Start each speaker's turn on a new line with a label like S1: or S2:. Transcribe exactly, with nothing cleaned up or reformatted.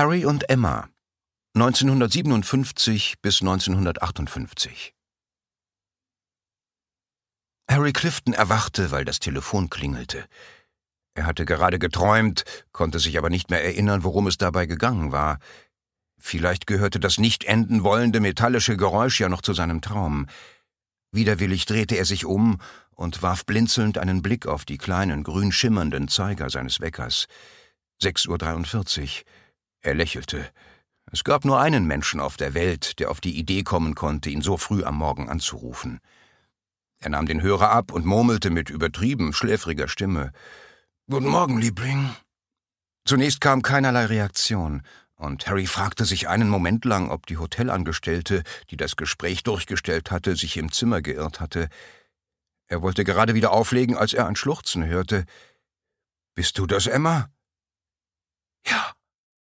S1: Harry und Emma, neunzehnhundertsiebenundfünfzig bis neunzehnhundertachtundfünfzig. Harry Clifton erwachte, weil das Telefon klingelte. Er hatte gerade geträumt, konnte sich aber nicht mehr erinnern, worum es dabei gegangen war. Vielleicht gehörte das nicht enden wollende metallische Geräusch ja noch zu seinem Traum. Widerwillig drehte er sich um und warf blinzelnd einen Blick auf die kleinen, grün schimmernden Zeiger seines Weckers. sechs Uhr dreiundvierzig. Er lächelte. Es gab nur einen Menschen auf der Welt, der auf die Idee kommen konnte, ihn so früh am Morgen anzurufen. Er nahm den Hörer ab und murmelte mit übertrieben schläfriger Stimme: »Guten Morgen, Liebling.« Zunächst kam keinerlei Reaktion, und Harry fragte sich einen Moment lang, ob die Hotelangestellte, die das Gespräch durchgestellt hatte, sich im Zimmer geirrt hatte. Er wollte gerade wieder auflegen, als er ein Schluchzen hörte. »Bist du das, Emma?« »Ja.«